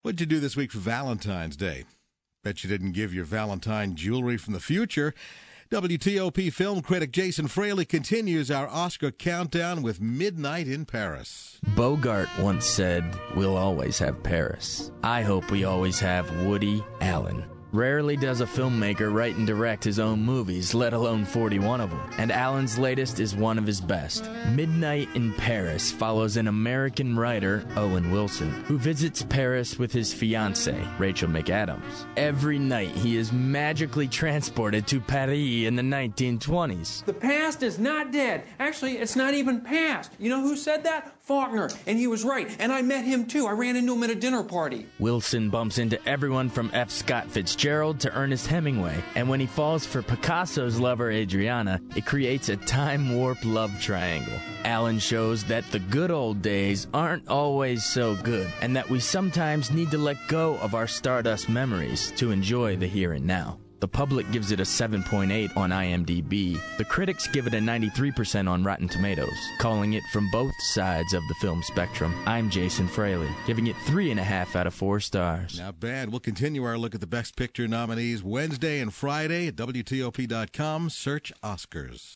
What'd you do this week for Valentine's Day? Bet you didn't give your Valentine jewelry from the future. WTOP film critic Jason Fraley continues our Oscar countdown with Midnight in Paris. Bogart once said, "We'll always have Paris." I hope we always have Woody Allen. Rarely does a filmmaker write and direct his own movies, let alone 41 of them. And Allen's latest is one of his best. Midnight in Paris follows an American writer, Owen Wilson, who visits Paris with his fiancée, Rachel McAdams. Every night he is magically transported to Paris in the 1920s. The past is not dead. Actually, it's not even past. You know who said that? Faulkner. And he was right. And I met him too. I ran into him at a dinner party. Wilson bumps into everyone from F. Scott Fitzgerald to Ernest Hemingway, and when he falls for Picasso's lover Adriana, it creates a time-warp love triangle. Allen shows that the good old days aren't always so good, and that we sometimes need to let go of our stardust memories to enjoy the here and now. The public gives it a 7.8 on IMDb. The critics give it a 93% on Rotten Tomatoes, calling it from both sides of the film spectrum. I'm Jason Fraley, giving it 3.5 out of 4 stars. Not bad. We'll continue our look at the Best Picture nominees Wednesday and Friday at WTOP.com. Search Oscars.